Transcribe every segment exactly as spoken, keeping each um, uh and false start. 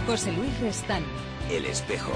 José Luis Restán. El Espejo.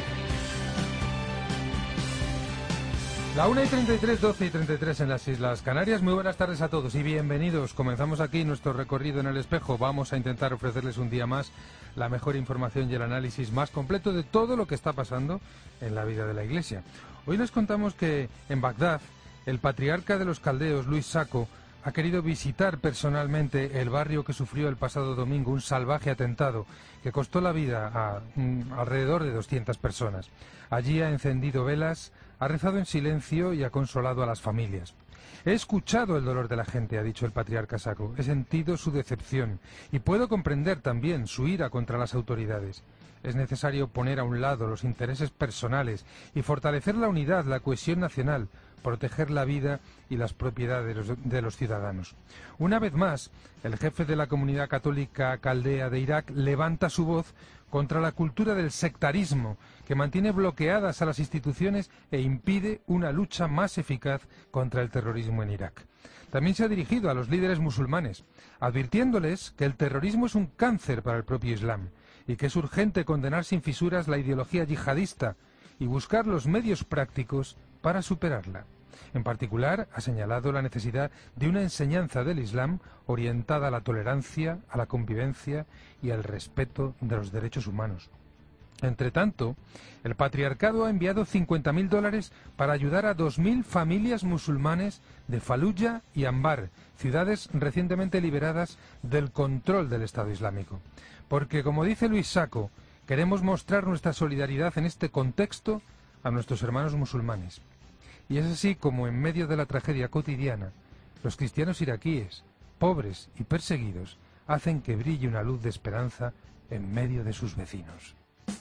La una y treinta y tres, doce y treinta y tres en las Islas Canarias. Muy buenas tardes a todos y bienvenidos. Comenzamos aquí nuestro recorrido en El Espejo. Vamos a intentar ofrecerles un día más la mejor información y el análisis más completo de todo lo que está pasando en la vida de la Iglesia. Hoy les contamos que en Bagdad, el patriarca de los caldeos, Luis Sacco, ha querido visitar personalmente el barrio que sufrió el pasado domingo un salvaje atentado que costó la vida a mm, alrededor de doscientas personas. Allí ha encendido velas, ha rezado en silencio y ha consolado a las familias. He escuchado el dolor de la gente, ha dicho el patriarca Sacco. He sentido su decepción y puedo comprender también su ira contra las autoridades. Es necesario poner a un lado los intereses personales y fortalecer la unidad, la cohesión nacional, proteger la vida y las propiedades de los, de los ciudadanos. Una vez más, el jefe de la comunidad católica caldea de Irak levanta su voz contra la cultura del sectarismo que mantiene bloqueadas a las instituciones e impide una lucha más eficaz contra el terrorismo en Irak. También se ha dirigido a los líderes musulmanes, advirtiéndoles que el terrorismo es un cáncer para el propio Islam y que es urgente condenar sin fisuras la ideología yihadista y buscar los medios prácticos para superarla. En particular, ha señalado la necesidad de una enseñanza del Islam orientada a la tolerancia, a la convivencia y al respeto de los derechos humanos. Entre tanto, el patriarcado ha enviado cincuenta mil dólares para ayudar a dos mil familias musulmanes de Faluya y Anbar, ciudades recientemente liberadas del control del Estado Islámico. Porque, como dice Luis Sacco, queremos mostrar nuestra solidaridad en este contexto a nuestros hermanos musulmanes. Y es así como, en medio de la tragedia cotidiana, los cristianos iraquíes, pobres y perseguidos, hacen que brille una luz de esperanza en medio de sus vecinos.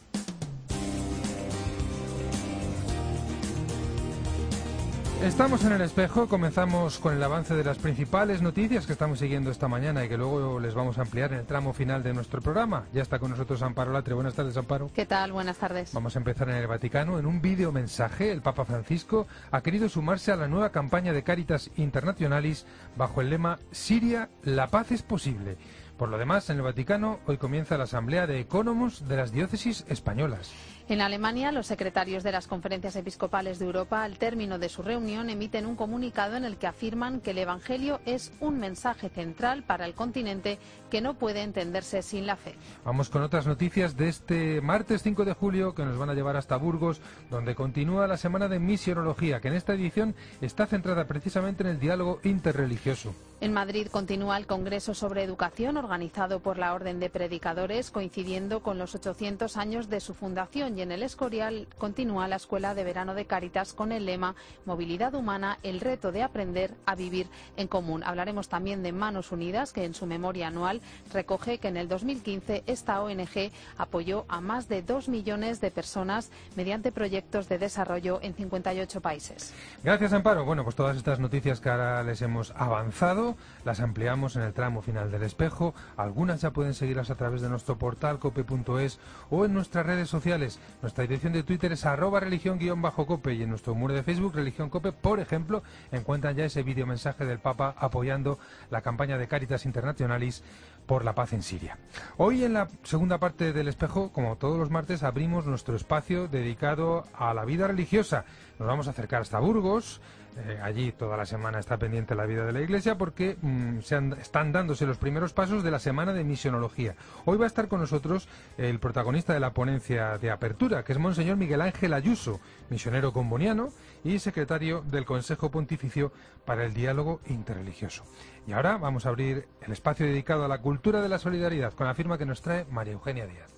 Estamos en El Espejo, comenzamos con el avance de las principales noticias que estamos siguiendo esta mañana y que luego les vamos a ampliar en el tramo final de nuestro programa. Ya está con nosotros Amparo Latre. Buenas tardes, Amparo. ¿Qué tal? Buenas tardes. Vamos a empezar en el Vaticano. En un vídeo mensaje, el Papa Francisco ha querido sumarse a la nueva campaña de Caritas Internationalis bajo el lema Siria, la paz es posible. Por lo demás, en el Vaticano hoy comienza la Asamblea de Ecónomos de las diócesis españolas. En Alemania, los secretarios de las conferencias episcopales de Europa, al término de su reunión, emiten un comunicado en el que afirman que el Evangelio es un mensaje central para el continente que no puede entenderse sin la fe. Vamos con otras noticias de este martes cinco de julio que nos van a llevar hasta Burgos, donde continúa la semana de misionología, que en esta edición está centrada precisamente en el diálogo interreligioso. En Madrid continúa el Congreso sobre Educación organizado por la Orden de Predicadores, coincidiendo con los ochocientos años de su fundación, y en el Escorial continúa la Escuela de Verano de Cáritas con el lema Movilidad Humana, el reto de aprender a vivir en común. Hablaremos también de Manos Unidas, que en su memoria anual recoge que en el dos mil quince esta O N G apoyó a más de dos millones de personas mediante proyectos de desarrollo en cincuenta y ocho países. Gracias, Amparo. Bueno, pues todas estas noticias que ahora les hemos avanzado las ampliamos en el tramo final del Espejo. Algunas ya pueden seguirlas a través de nuestro portal cope punto es o en nuestras redes sociales. Nuestra dirección de Twitter es arroba religión guión bajo cope y en nuestro muro de Facebook, Religión Cope, por ejemplo, encuentran ya ese vídeo mensaje del Papa apoyando la campaña de Caritas Internationalis por la paz en Siria. Hoy, en la segunda parte del Espejo, como todos los martes, abrimos nuestro espacio dedicado a la vida religiosa. Nos vamos a acercar hasta Burgos. Eh, allí toda la semana está pendiente la vida de la Iglesia porque mmm, se han, están dándose los primeros pasos de la semana de misionología. Hoy va a estar con nosotros el protagonista de la ponencia de apertura, que es Monseñor Miguel Ángel Ayuso, misionero comboniano y secretario del Consejo Pontificio para el Diálogo Interreligioso. Y ahora vamos a abrir el espacio dedicado a la cultura de la solidaridad con la firma que nos trae María Eugenia Díaz.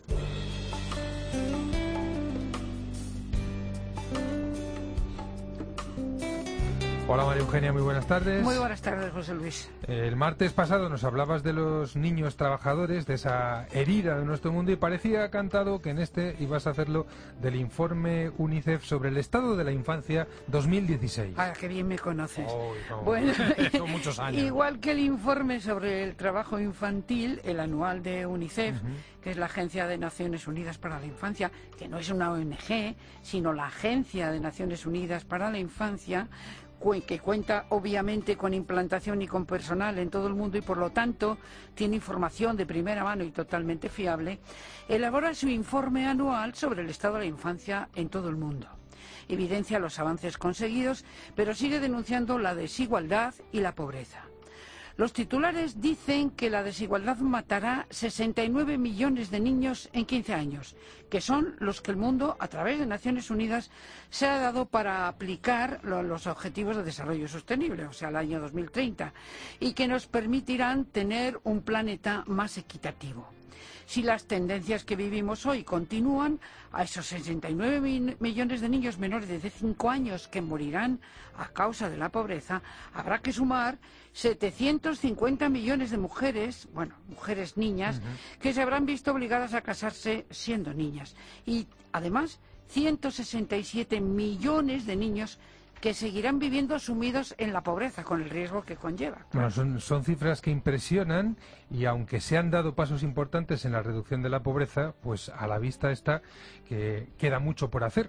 Hola María Eugenia, muy buenas tardes. Muy buenas tardes, José Luis. El martes pasado nos hablabas de los niños trabajadores, de esa herida de nuestro mundo, y parecía cantado que en este ibas a hacerlo del informe UNICEF sobre el estado de la infancia dos mil dieciséis. Ah, qué bien me conoces. Oh, no, bueno, son muchos años. Igual que el informe sobre el trabajo infantil, el anual de UNICEF, uh-huh. que es la Agencia de Naciones Unidas para la Infancia, que no es una O N G, sino la Agencia de Naciones Unidas para la Infancia, que cuenta obviamente con implantación y con personal en todo el mundo y por lo tanto tiene información de primera mano y totalmente fiable, elabora su informe anual sobre el estado de la infancia en todo el mundo. Evidencia los avances conseguidos, pero sigue denunciando la desigualdad y la pobreza. Los titulares dicen que la desigualdad matará sesenta y nueve millones de niños en quince años, que son los que el mundo, a través de Naciones Unidas, se ha dado para aplicar los Objetivos de Desarrollo Sostenible, o sea, el año dos mil treinta, y que nos permitirán tener un planeta más equitativo. Si las tendencias que vivimos hoy continúan, a esos sesenta y nueve millones de niños menores de cinco años que morirán a causa de la pobreza, habrá que sumar setecientos cincuenta millones de mujeres, bueno, mujeres niñas, uh-huh. que se habrán visto obligadas a casarse siendo niñas. Y, además, ciento sesenta y siete millones de niños que seguirán viviendo sumidos en la pobreza, con el riesgo que conlleva. Claro. Bueno, son, son cifras que impresionan y aunque se han dado pasos importantes en la reducción de la pobreza, pues a la vista está que queda mucho por hacer.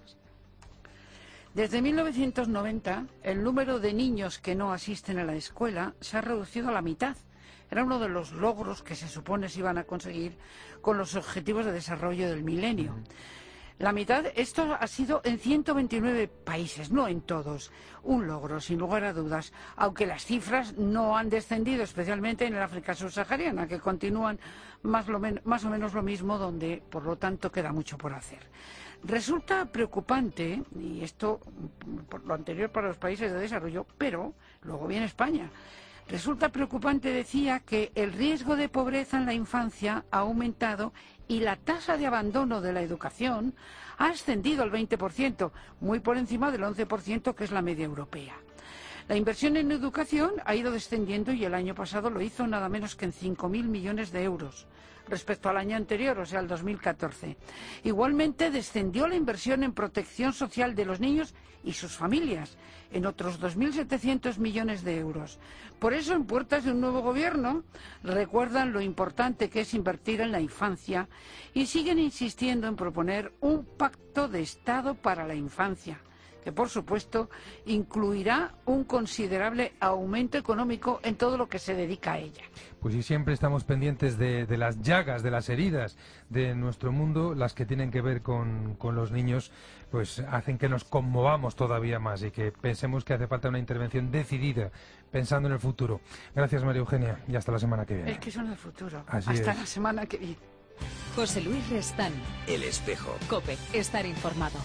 Desde mil novecientos noventa, el número de niños que no asisten a la escuela se ha reducido a la mitad. Era uno de los logros que se supone se iban a conseguir con los Objetivos de Desarrollo del Milenio. Mm. La mitad, esto ha sido en ciento veintinueve países, no en todos. Un logro, sin lugar a dudas, aunque las cifras no han descendido, especialmente en el África subsahariana, que continúan más, lo men- más o menos lo mismo, donde, por lo tanto, queda mucho por hacer. Resulta preocupante, y esto por lo anterior para los países de desarrollo, pero luego viene España. Resulta preocupante, decía, que el riesgo de pobreza en la infancia ha aumentado y la tasa de abandono de la educación ha ascendido al veinte por ciento, muy por encima del once por ciento que es la media europea. La inversión en educación ha ido descendiendo y el año pasado lo hizo nada menos que en cinco mil millones de euros respecto al año anterior, o sea, el dos mil catorce. Igualmente descendió la inversión en protección social de los niños y sus familias, en otros dos mil setecientos millones de euros. Por eso, en puertas de un nuevo gobierno, recuerdan lo importante que es invertir en la infancia y siguen insistiendo en proponer un pacto de Estado para la infancia, que por supuesto incluirá un considerable aumento económico en todo lo que se dedica a ella. Pues y siempre estamos pendientes de, de las llagas, de las heridas de nuestro mundo, las que tienen que ver con, con los niños, pues hacen que nos conmovamos todavía más y que pensemos que hace falta una intervención decidida, pensando en el futuro. Gracias, María Eugenia, y hasta la semana que viene. Es que son el futuro. Así hasta es. La semana que viene. José Luis Restán. El Espejo. COPE. Estar informado.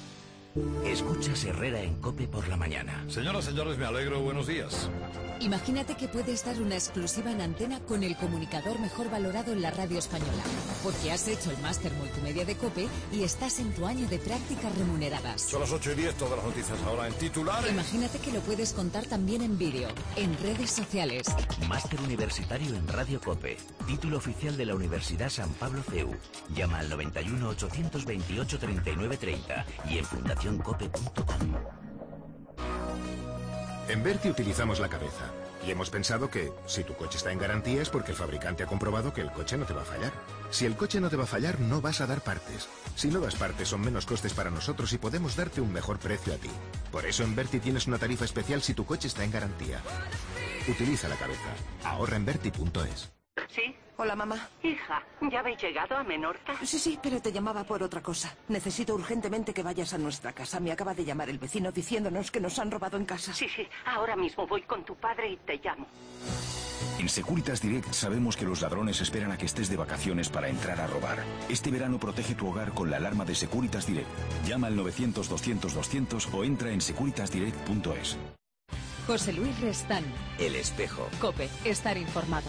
Escuchas Herrera en COPE por la mañana. Señoras, señores, me alegro. Buenos días. Imagínate que puedes dar una exclusiva en antena con el comunicador mejor valorado en la radio española. Porque has hecho el máster multimedia de COPE y estás en tu año de prácticas remuneradas. Son las ocho y diez, todas las noticias ahora en titulares. Imagínate que lo puedes contar también en vídeo, en redes sociales. Máster universitario en Radio COPE. Título oficial de la Universidad San Pablo C E U. Llama al noventa y uno, ochocientos veintiocho, treinta y nueve treinta y en fundación cope punto com. En Berti utilizamos la cabeza y hemos pensado que si tu coche está en garantía es porque el fabricante ha comprobado que el coche no te va a fallar. Si el coche no te va a fallar, no vas a dar partes. Si no das partes, son menos costes para nosotros y podemos darte un mejor precio a ti. Por eso en Berti tienes una tarifa especial si tu coche está en garantía. Utiliza la cabeza. Ahorra en berti punto es. ¿Sí? Hola, mamá. Hija, ¿ya habéis llegado a Menorca? Sí, sí, pero te llamaba por otra cosa. Necesito urgentemente que vayas a nuestra casa. Me acaba de llamar el vecino diciéndonos que nos han robado en casa. Sí, sí, ahora mismo voy con tu padre y te llamo. En Securitas Direct sabemos que los ladrones esperan a que estés de vacaciones para entrar a robar. Este verano protege tu hogar con la alarma de Securitas Direct. Llama al novecientos, doscientos, doscientos o entra en securitas direct punto es. José Luis Restán. El Espejo. COPE. Estar informado.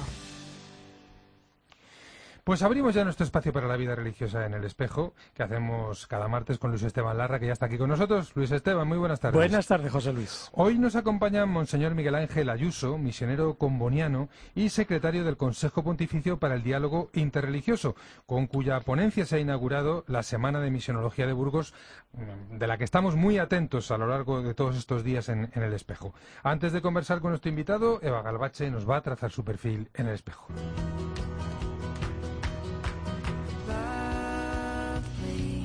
Pues abrimos ya nuestro espacio para la vida religiosa en El Espejo, que hacemos cada martes con Luis Esteban Larra, que ya está aquí con nosotros. Luis Esteban, muy buenas tardes. Buenas tardes, José Luis. Hoy nos acompaña Monseñor Miguel Ángel Ayuso, misionero comboniano y secretario del Consejo Pontificio para el Diálogo Interreligioso, con cuya ponencia se ha inaugurado la Semana de Misionología de Burgos, de la que estamos muy atentos a lo largo de todos estos días en, en El Espejo. Antes de conversar con nuestro invitado, Eva Galvache nos va a trazar su perfil en El Espejo.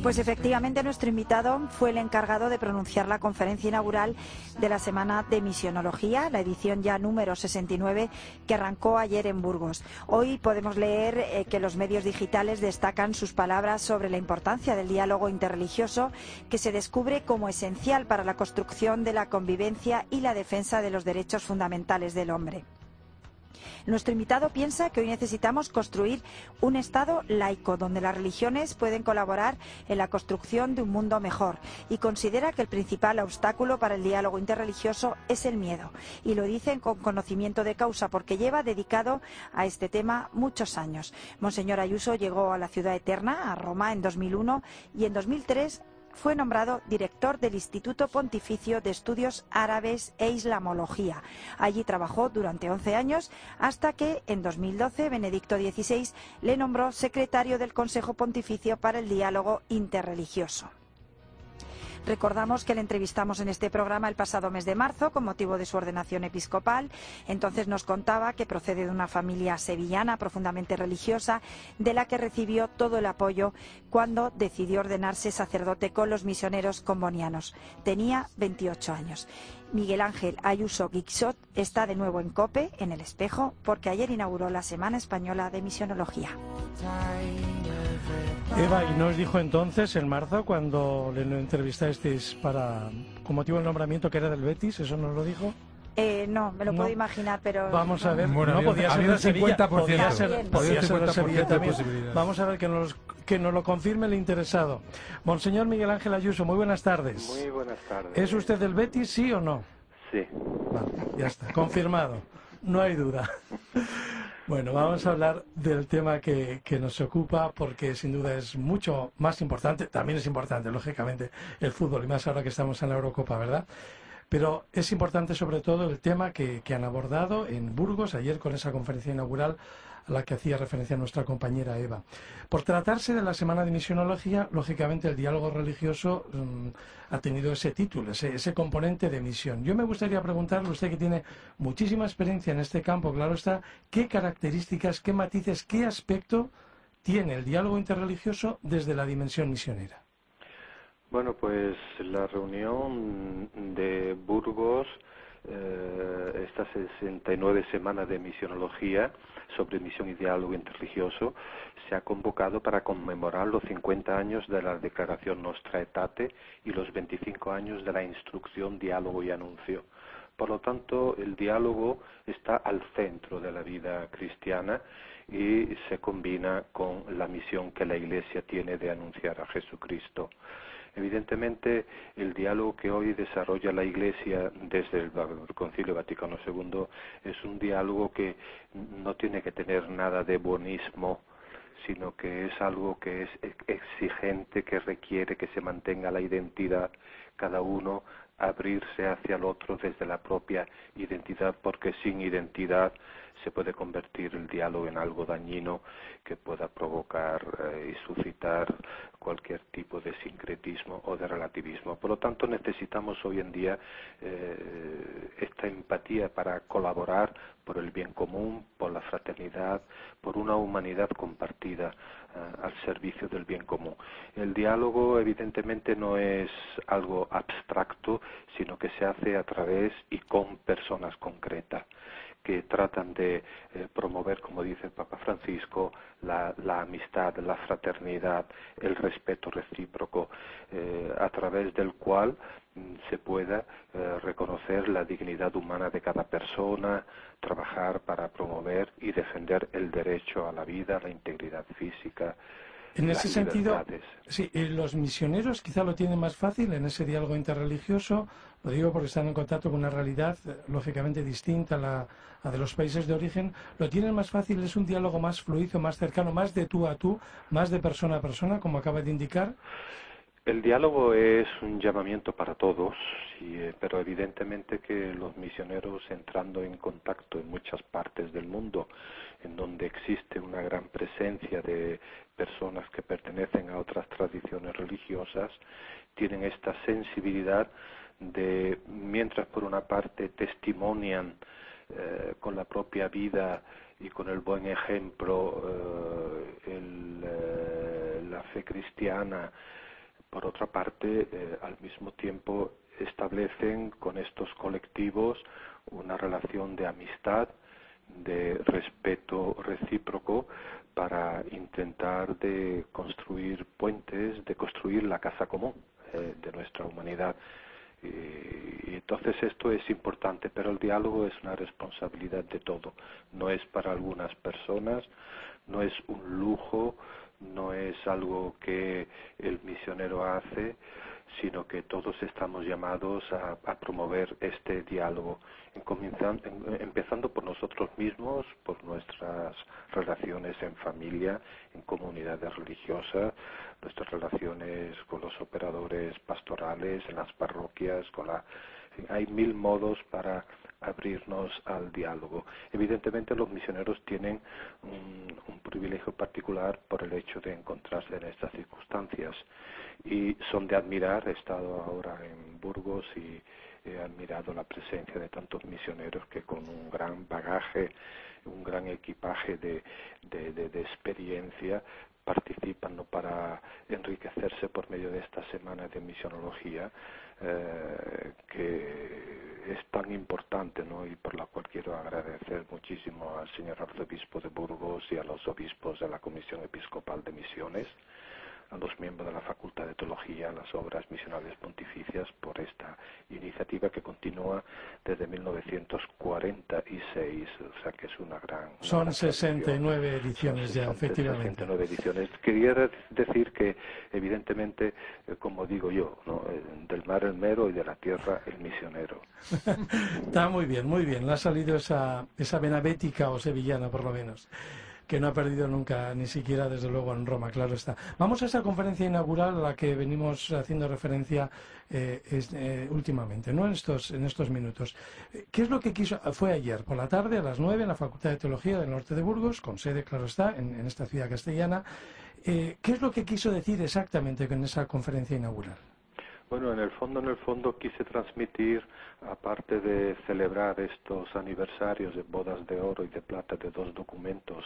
Pues efectivamente nuestro invitado fue el encargado de pronunciar la conferencia inaugural de la Semana de Misionología, la edición ya número sesenta y nueve que arrancó ayer en Burgos. Hoy podemos leer eh, que los medios digitales destacan sus palabras sobre la importancia del diálogo interreligioso, que se descubre como esencial para la construcción de la convivencia y la defensa de los derechos fundamentales del hombre. Nuestro invitado piensa que hoy necesitamos construir un Estado laico donde las religiones pueden colaborar en la construcción de un mundo mejor y considera que el principal obstáculo para el diálogo interreligioso es el miedo. Y lo dicen con conocimiento de causa porque lleva dedicado a este tema muchos años. Monseñor Ayuso llegó a la Ciudad Eterna, a Roma, en dos mil uno y en dos mil tres fue nombrado director del Instituto Pontificio de Estudios Árabes e Islamología. Allí trabajó durante once años hasta que en dos mil doce Benedicto dieciséis le nombró secretario del Consejo Pontificio para el Diálogo Interreligioso. Recordamos que le entrevistamos en este programa el pasado mes de marzo con motivo de su ordenación episcopal. Entonces nos contaba que procede de una familia sevillana profundamente religiosa, de la que recibió todo el apoyo cuando decidió ordenarse sacerdote con los misioneros combonianos. Tenía veintiocho años. Miguel Ángel Ayuso Guixot está de nuevo en COPE, en El Espejo, porque ayer inauguró la Semana Española de Misionología. Eva, ¿y no os dijo entonces, en marzo, cuando le entrevistasteis para, con motivo del nombramiento, que era del Betis? ¿Eso nos lo dijo? Eh, no, me lo no. puedo imaginar, pero... Vamos a ver, bueno, no, había, podía había ser de cincuenta por ciento. Podía ser, podía ser de Sevilla también. Vamos a ver que nos, que nos lo confirme el interesado. Monseñor Miguel Ángel Ayuso, muy buenas tardes. Muy buenas tardes. ¿Es usted del Betis, sí o no? Sí. Vale, ya está, confirmado. No hay duda. Bueno, vamos a hablar del tema que, que nos ocupa porque sin duda es mucho más importante, también es importante, lógicamente, el fútbol y más ahora que estamos en la Eurocopa, ¿verdad? Pero es importante sobre todo el tema que, que han abordado en Burgos ayer con esa conferencia inaugural a la que hacía referencia nuestra compañera Eva. Por tratarse de la Semana de Misionología, lógicamente el diálogo religioso um, ha tenido ese título, ese, ese componente de misión. Yo me gustaría preguntarle, usted que tiene muchísima experiencia en este campo, claro está, ¿qué características, qué matices, qué aspecto tiene el diálogo interreligioso desde la dimensión misionera? Bueno, pues la reunión de Burgos, eh, esta sesenta y nueve Semana de Misionología sobre misión y diálogo interreligioso, se ha convocado para conmemorar los cincuenta años de la Declaración Nostra Aetate y los veinticinco años de la Instrucción, Diálogo y Anuncio. Por lo tanto, el diálogo está al centro de la vida cristiana y se combina con la misión que la Iglesia tiene de anunciar a Jesucristo. Evidentemente, el diálogo que hoy desarrolla la Iglesia desde el Concilio Vaticano segundo es un diálogo que no tiene que tener nada de buenismo, sino que es algo que es exigente, que requiere que se mantenga la identidad, cada uno abrirse hacia el otro desde la propia identidad, porque sin identidad se puede convertir el diálogo en algo dañino que pueda provocar eh, y suscitar cualquier tipo de sincretismo o de relativismo. Por lo tanto, necesitamos hoy en día eh, esta empatía para colaborar por el bien común, por la fraternidad, por una humanidad compartida eh, al servicio del bien común. El diálogo, evidentemente, no es algo abstracto, sino que se hace a través y con personas concretas que tratan de eh, promover, como dice el Papa Francisco, la, la amistad, la fraternidad, el respeto recíproco, eh, a través del cual mm, se pueda eh, reconocer la dignidad humana de cada persona, trabajar para promover y defender el derecho a la vida, la integridad física. En ese sentido, sí, los misioneros quizá lo tienen más fácil en ese diálogo interreligioso, lo digo porque están en contacto con una realidad lógicamente distinta a la a de los países de origen, lo tienen más fácil, es un diálogo más fluido, más cercano, más de tú a tú, más de persona a persona, como acaba de indicar. El diálogo es un llamamiento para todos, sí, pero evidentemente que los misioneros entrando en contacto en muchas partes del mundo, en donde existe una gran presencia de personas que pertenecen a otras tradiciones religiosas, tienen esta sensibilidad de, mientras por una parte testimonian eh, con la propia vida y con el buen ejemplo eh, el, eh, la fe cristiana, por otra parte, eh, al mismo tiempo establecen con estos colectivos una relación de amistad, de respeto recíproco, para intentar de construir puentes, de construir la casa común eh, de nuestra humanidad. Y, y entonces esto es importante, pero el diálogo es una responsabilidad de todo. No es para algunas personas, no es un lujo, no es algo que el misionero hace, sino que todos estamos llamados a, a promover este diálogo, en, empezando por nosotros mismos, por nuestras relaciones en familia, en comunidades religiosas, nuestras relaciones con los operadores pastorales, en las parroquias, con la... hay mil modos para abrirnos al diálogo. Evidentemente los misioneros tienen un, un privilegio particular por el hecho de encontrarse en estas circunstancias y son de admirar. He estado ahora en Burgos y he admirado la presencia de tantos misioneros que con un gran bagaje, un gran equipaje de, de, de, de experiencia participan, ¿no?, para enriquecerse por medio de esta semana de misionología eh, que es tan importante, ¿no?, y por la cual quiero agradecer muchísimo al señor arzobispo de Burgos y a los obispos de la Comisión Episcopal de Misiones, a los miembros de la Facultad de Teología, a las obras misionales pontificias por esta iniciativa que continúa desde mil novecientos cuarenta y seis, o sea que es una gran... Una Son gran sesenta y nueve tradición. ediciones son, ya, son efectivamente. sesenta y nueve ediciones. Quería decir que, evidentemente, eh, como digo yo, ¿no?, eh, del mar el mero y de la tierra el misionero. Está muy bien, muy bien. Le ha salido esa, esa vena bética o sevillana, por lo menos, que no ha perdido nunca, ni siquiera desde luego en Roma, claro está. Vamos a esa conferencia inaugural a la que venimos haciendo referencia eh, es, eh, últimamente, ¿no?, en estos, en estos minutos. ¿Qué es lo que quiso? Fue ayer por la tarde a las nueve en la Facultad de Teología del Norte de Burgos, con sede, claro está, en, en esta ciudad castellana. Eh, ¿Qué es lo que quiso decir exactamente con esa conferencia inaugural? Bueno, en el fondo, en el fondo quise transmitir, aparte de celebrar estos aniversarios de bodas de oro y de plata de dos documentos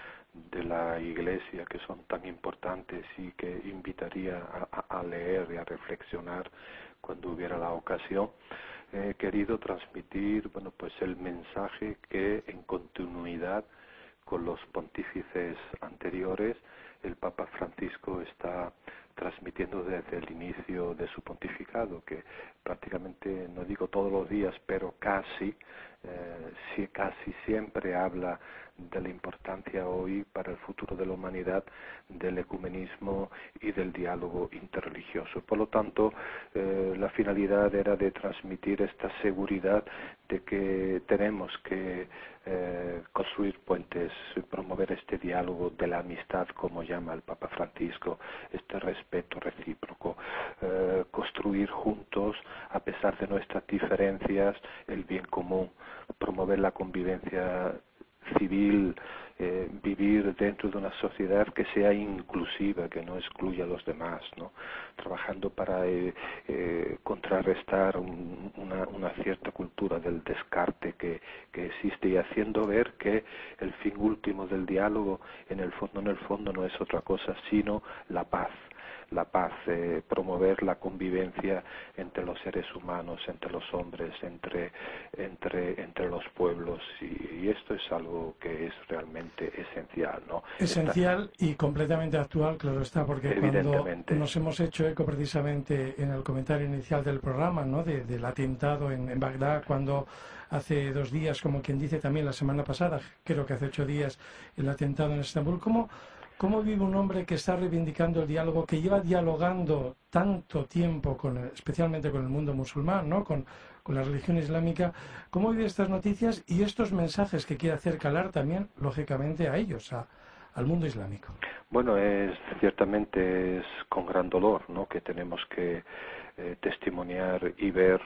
de la Iglesia que son tan importantes y que invitaría a, a leer y a reflexionar cuando hubiera la ocasión, he querido transmitir, bueno, pues el mensaje que en continuidad con los pontífices anteriores el Papa Francisco está transmitiendo desde el inicio de su pontificado, que prácticamente, no digo todos los días, pero casi, eh, sí, casi siempre habla de la importancia hoy para el futuro de la humanidad del ecumenismo y del diálogo interreligioso. Por lo tanto, eh, la finalidad era de transmitir esta seguridad de que tenemos que eh, construir puentes, promover este diálogo de la amistad, como llama el Papa Francisco, este respeto recíproco, eh, construir juntos, a pesar de nuestras diferencias, el bien común, promover la convivencia civil, eh, vivir dentro de una sociedad que sea inclusiva, que no excluya a los demás, ¿no? Trabajando para eh, eh, contrarrestar un, una, una cierta cultura del descarte que, que existe y haciendo ver que el fin último del diálogo, en el fondo, en el fondo no es otra cosa sino la paz. La paz, eh, promover la convivencia entre los seres humanos, entre los hombres, entre entre entre los pueblos, y, y esto es algo que es realmente esencial, ¿no? Esencial Esta... y completamente actual, claro está, porque cuando nos hemos hecho eco precisamente en el comentario inicial del programa, ¿no?, de, del atentado en, en Bagdad, cuando hace dos días, como quien dice también la semana pasada, creo que hace ocho días, el atentado en Estambul, ¿cómo ¿Cómo vive un hombre que está reivindicando el diálogo, que lleva dialogando tanto tiempo, con, especialmente con el mundo musulmán, ¿no?, con, con la religión islámica? ¿Cómo vive estas noticias y estos mensajes que quiere hacer calar también, lógicamente, a ellos, a, al mundo islámico? Bueno, es ciertamente es con gran dolor, ¿no?, que tenemos que eh, testimoniar y ver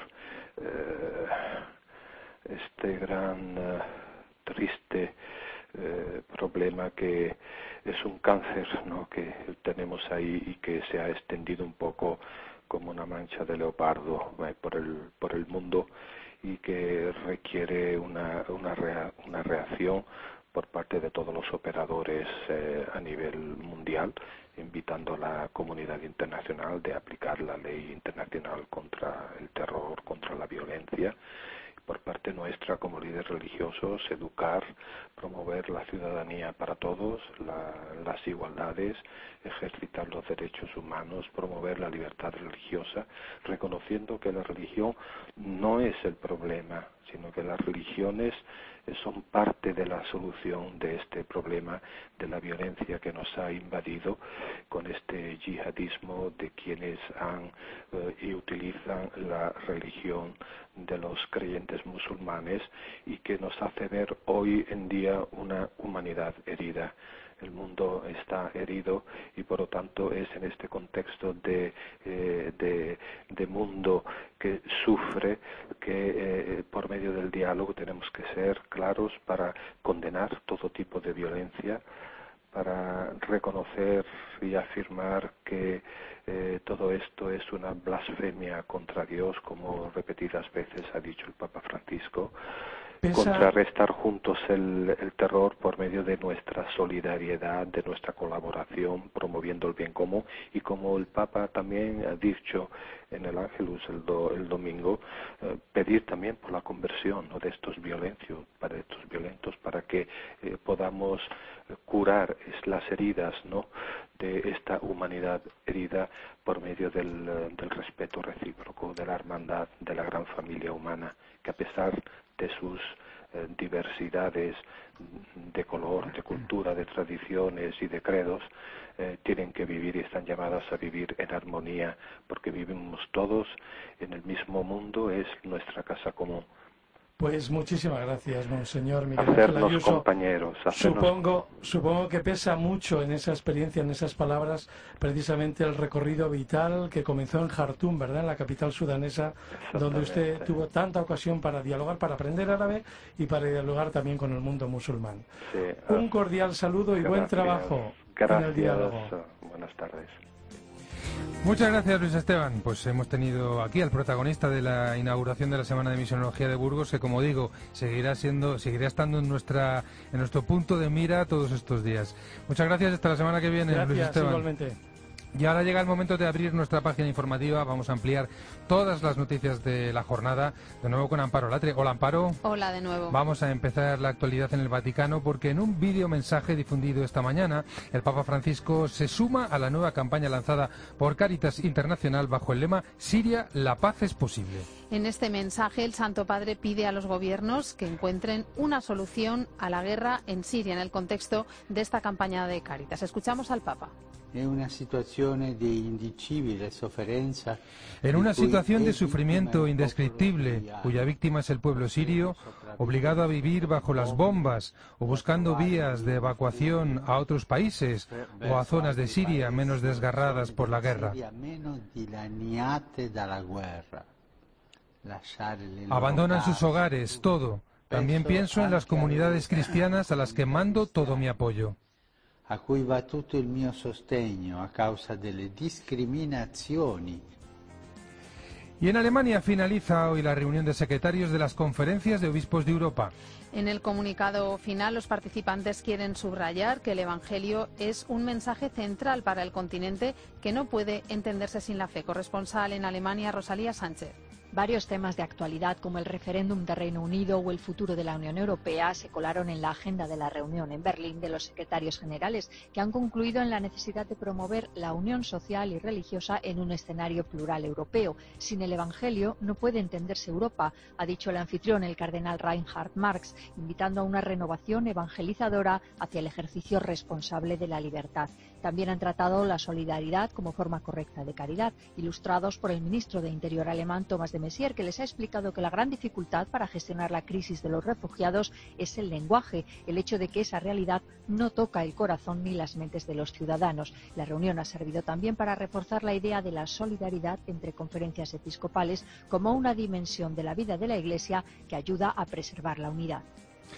eh, este gran eh, triste Eh, problema que es un cáncer, ¿no?, que tenemos ahí y que se ha extendido un poco como una mancha de leopardo eh, por el por el mundo y que requiere una una, rea, una reacción por parte de todos los operadores eh, a nivel mundial, invitando a la comunidad internacional de aplicar la ley internacional contra el terror, contra la violencia. Por parte nuestra, como líderes religiosos, educar, promover la ciudadanía para todos, la, las igualdades, ejercitar los derechos humanos, promover la libertad religiosa, reconociendo que la religión no es el problema, sino que las religiones son parte de la solución de este problema de la violencia que nos ha invadido con este yihadismo de quienes han eh, y utilizan la religión de los creyentes musulmanes y que nos hace ver hoy en día una humanidad herida. El mundo está herido y por lo tanto es en este contexto de, eh, de, de mundo que sufre que eh, por medio del diálogo tenemos que ser claros para condenar todo tipo de violencia, para reconocer y afirmar que eh, todo esto es una blasfemia contra Dios, como repetidas veces ha dicho el Papa Francisco. Pesa... contrarrestar juntos el, el terror por medio de nuestra solidaridad, de nuestra colaboración, promoviendo el bien común, y como el Papa también ha dicho en el Ángelus el, do, el domingo, eh, pedir también por la conversión, ¿no?, de estos violentos, para estos violentos, para que eh, podamos curar las heridas, ¿no?, de esta humanidad herida por medio del, del respeto recíproco, de la hermandad, de la gran familia humana, que a pesar de sus eh, diversidades de color, de cultura, de tradiciones y de credos, eh, tienen que vivir y están llamadas a vivir en armonía, porque vivimos todos en el mismo mundo, es nuestra casa común. Pues muchísimas gracias, monseñor Miguel Ángel Ángel Ayuso. Compañeros, hacernos... Supongo, supongo que pesa mucho en esa experiencia, en esas palabras, precisamente el recorrido vital que comenzó en Jartum, ¿verdad?, en la capital sudanesa, donde usted tuvo tanta ocasión para dialogar, para aprender árabe y para dialogar también con el mundo musulmán. Sí, Un cordial saludo y gracias, buen trabajo gracias, en el diálogo. Buenas tardes. Muchas gracias, Luis Esteban. Pues hemos tenido aquí al protagonista de la inauguración de la Semana de Misionología de Burgos, que, como digo, seguirá siendo, seguirá estando en nuestra, en nuestro punto de mira todos estos días. Muchas gracias. Hasta la semana que viene, Gracias, Luis Esteban. Igualmente. Y ahora llega el momento de abrir nuestra página informativa. Vamos a ampliar todas las noticias de la jornada. De nuevo con Amparo Latre. Hola, Amparo. Hola de nuevo. Vamos a empezar la actualidad en el Vaticano, porque en un vídeo mensaje difundido esta mañana, el Papa Francisco se suma a la nueva campaña lanzada por Cáritas Internacional bajo el lema Siria, la paz es posible. En este mensaje, el Santo Padre pide a los gobiernos que encuentren una solución a la guerra en Siria en el contexto de esta campaña de Cáritas. Escuchamos al Papa. En una situación de sufrimiento indescriptible, cuya víctima es el pueblo sirio, obligado a vivir bajo las bombas o buscando vías de evacuación a otros países o a zonas de Siria menos desgarradas por la guerra. Abandonan sus hogares, todo. También pienso en las comunidades cristianas a las que mando todo mi apoyo. A cui va tutto il mio sostegno a causa delle discriminazioni. Y en Alemania finaliza hoy la reunión de secretarios de las conferencias de obispos de Europa. En el comunicado final, los participantes quieren subrayar que el Evangelio es un mensaje central para el continente que no puede entenderse sin la fe. Corresponsal en Alemania, Rosalía Sánchez. Varios temas de actualidad, como el referéndum de Reino Unido o el futuro de la Unión Europea, se colaron en la agenda de la reunión en Berlín de los secretarios generales, que han concluido en la necesidad de promover la unión social y religiosa en un escenario plural europeo. Sin el Evangelio no puede entenderse Europa, ha dicho el anfitrión, el cardenal Reinhard Marx, invitando a una renovación evangelizadora hacia el ejercicio responsable de la libertad. También han tratado la solidaridad como forma correcta de caridad, ilustrados por el ministro de Interior alemán, Thomas de Maizière, que les ha explicado que la gran dificultad para gestionar la crisis de los refugiados es el lenguaje, el hecho de que esa realidad no toca el corazón ni las mentes de los ciudadanos. La reunión ha servido también para reforzar la idea de la solidaridad entre conferencias episcopales como una dimensión de la vida de la Iglesia que ayuda a preservar la unidad.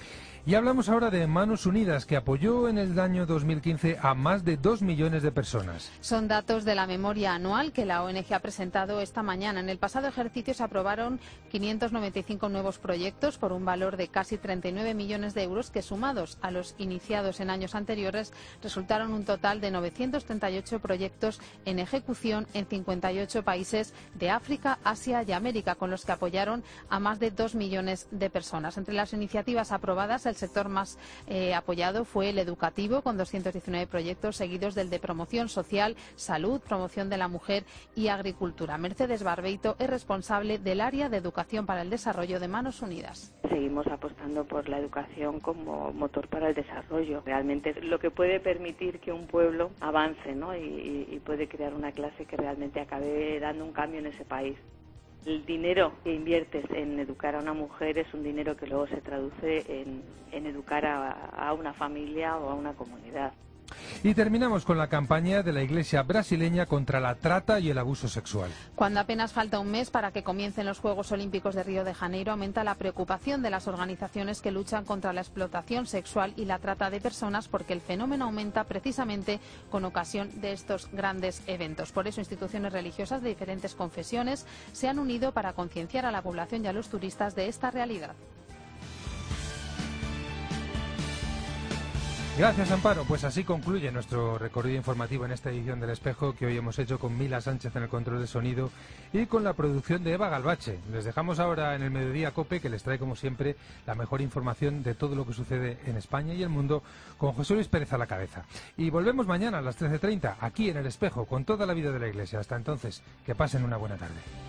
Y hablamos ahora de Manos Unidas, que apoyó en el año dos mil quince a más de dos millones de personas. Son datos de la memoria anual que la O N G ha presentado esta mañana. En el pasado ejercicio se aprobaron quinientos noventa y cinco nuevos proyectos por un valor de casi treinta y nueve millones de euros que, sumados a los iniciados en años anteriores, resultaron un total de novecientos treinta y ocho proyectos en ejecución en cincuenta y ocho países de África, Asia y América, con los que apoyaron a más de dos millones de personas. Entre las iniciativas aprobadas, el sector más eh, apoyado fue el educativo, con doscientos diecinueve proyectos, seguidos del de promoción social, salud, promoción de la mujer y agricultura. Mercedes Barbeito es responsable del área de educación para el desarrollo de Manos Unidas. Seguimos apostando por la educación como motor para el desarrollo. Realmente es lo que puede permitir que un pueblo avance, ¿no? y, y puede crear una clase que realmente acabe dando un cambio en ese país. El dinero que inviertes en educar a una mujer es un dinero que luego se traduce en, en educar a, a una familia o a una comunidad. Y terminamos con la campaña de la Iglesia brasileña contra la trata y el abuso sexual. Cuando apenas falta un mes para que comiencen los Juegos Olímpicos de Río de Janeiro, aumenta la preocupación de las organizaciones que luchan contra la explotación sexual y la trata de personas, porque el fenómeno aumenta precisamente con ocasión de estos grandes eventos. Por eso, instituciones religiosas de diferentes confesiones se han unido para concienciar a la población y a los turistas de esta realidad. Gracias, Amparo. Pues así concluye nuestro recorrido informativo en esta edición del Espejo, que hoy hemos hecho con Mila Sánchez en el control de sonido y con la producción de Eva Galvache. Les dejamos ahora en el Mediodía COPE, que les trae, como siempre, la mejor información de todo lo que sucede en España y el mundo, con José Luis Pérez a la cabeza. Y volvemos mañana a las trece treinta, aquí en el Espejo, con toda la vida de la Iglesia. Hasta entonces, que pasen una buena tarde.